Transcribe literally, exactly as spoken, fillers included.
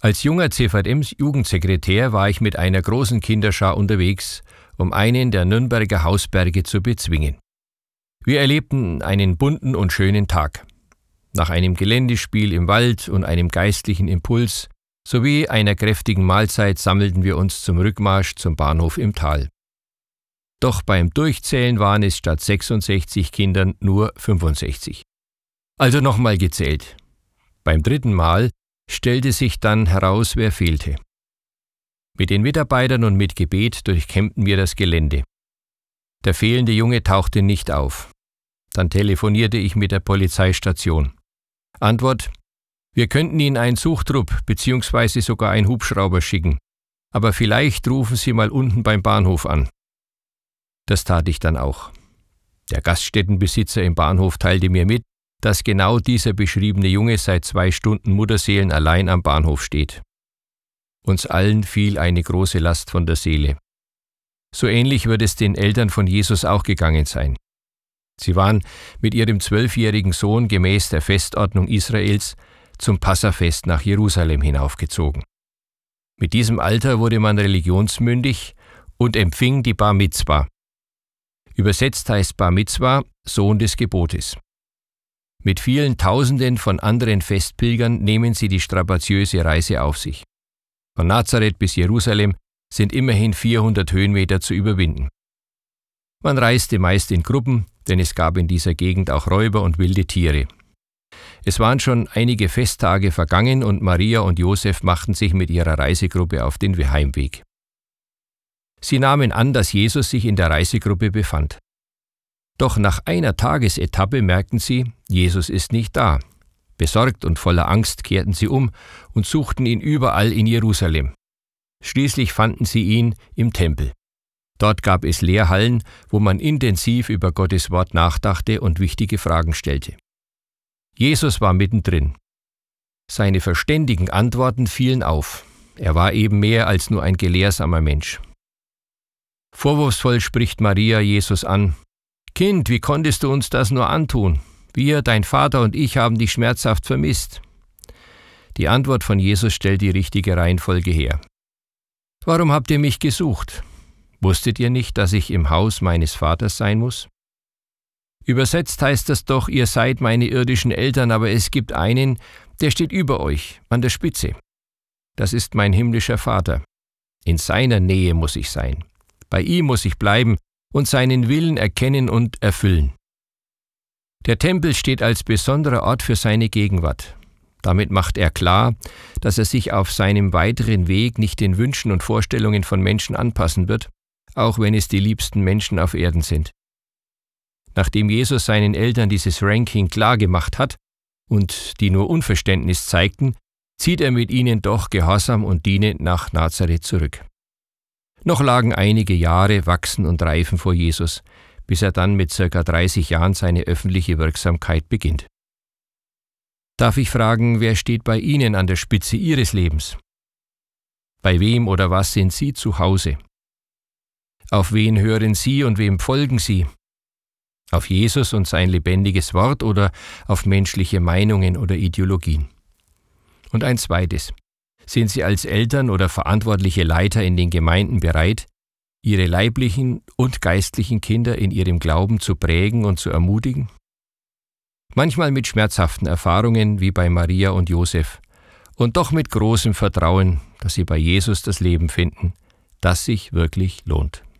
Als junger C V M-Jugendsekretär war ich mit einer großen Kinderschar unterwegs, um einen der Nürnberger Hausberge zu bezwingen. Wir erlebten einen bunten und schönen Tag. Nach einem Geländespiel im Wald und einem geistlichen Impuls sowie einer kräftigen Mahlzeit sammelten wir uns zum Rückmarsch zum Bahnhof im Tal. Doch beim Durchzählen waren es statt sechsundsechzig Kindern nur fünfundsechzig. Also nochmal gezählt. Beim dritten Mal stellte sich dann heraus, wer fehlte. Mit den Mitarbeitern und mit Gebet durchkämmten wir das Gelände. Der fehlende Junge tauchte nicht auf. Dann telefonierte ich mit der Polizeistation. Antwort: Wir könnten Ihnen einen Suchtrupp bzw. sogar einen Hubschrauber schicken, aber vielleicht rufen Sie mal unten beim Bahnhof an. Das tat ich dann auch. Der Gaststättenbesitzer im Bahnhof teilte mir mit, dass genau dieser beschriebene Junge seit zwei Stunden Mutterseelen allein am Bahnhof steht. Uns allen fiel eine große Last von der Seele. So ähnlich wird es den Eltern von Jesus auch gegangen sein. Sie waren mit ihrem zwölfjährigen Sohn gemäß der Festordnung Israels zum Passafest nach Jerusalem hinaufgezogen. Mit diesem Alter wurde man religionsmündig und empfing die Bar Mitzwa. Übersetzt heißt Bar Mitzwa Sohn des Gebotes. Mit vielen Tausenden von anderen Festpilgern nehmen sie die strapaziöse Reise auf sich. Von Nazareth bis Jerusalem sind immerhin vierhundert Höhenmeter zu überwinden. Man reiste meist in Gruppen, denn es gab in dieser Gegend auch Räuber und wilde Tiere. Es waren schon einige Festtage vergangen und Maria und Josef machten sich mit ihrer Reisegruppe auf den Heimweg. Sie nahmen an, dass Jesus sich in der Reisegruppe befand. Doch nach einer Tagesetappe merkten sie, Jesus ist nicht da. Besorgt und voller Angst kehrten sie um und suchten ihn überall in Jerusalem. Schließlich fanden sie ihn im Tempel. Dort gab es Lehrhallen, wo man intensiv über Gottes Wort nachdachte und wichtige Fragen stellte. Jesus war mittendrin. Seine verständigen Antworten fielen auf. Er war eben mehr als nur ein gelehrsamer Mensch. Vorwurfsvoll spricht Maria Jesus an: »Kind, wie konntest du uns das nur antun? Wir, dein Vater und ich, haben dich schmerzhaft vermisst.« Die Antwort von Jesus stellt die richtige Reihenfolge her. »Warum habt ihr mich gesucht? Wusstet ihr nicht, dass ich im Haus meines Vaters sein muss?« Übersetzt heißt das doch: Ihr seid meine irdischen Eltern, aber es gibt einen, der steht über euch, an der Spitze. Das ist mein himmlischer Vater. In seiner Nähe muss ich sein. Bei ihm muss ich bleiben und seinen Willen erkennen und erfüllen. Der Tempel steht als besonderer Ort für seine Gegenwart. Damit macht er klar, dass er sich auf seinem weiteren Weg nicht den Wünschen und Vorstellungen von Menschen anpassen wird, auch wenn es die liebsten Menschen auf Erden sind. Nachdem Jesus seinen Eltern dieses Ranking klar gemacht hat und die nur Unverständnis zeigten, zieht er mit ihnen doch gehorsam und dienend nach Nazareth zurück. Noch lagen einige Jahre wachsen und reifen vor Jesus, bis er dann mit circa dreißig Jahren seine öffentliche Wirksamkeit beginnt. Darf ich fragen, wer steht bei Ihnen an der Spitze Ihres Lebens? Bei wem oder was sind Sie zu Hause? Auf wen hören Sie und wem folgen Sie? Auf Jesus und sein lebendiges Wort oder auf menschliche Meinungen oder Ideologien? Und ein zweites: Sind Sie als Eltern oder verantwortliche Leiter in den Gemeinden bereit, Ihre leiblichen und geistlichen Kinder in ihrem Glauben zu prägen und zu ermutigen? Manchmal mit schmerzhaften Erfahrungen wie bei Maria und Josef und doch mit großem Vertrauen, dass sie bei Jesus das Leben finden, das sich wirklich lohnt.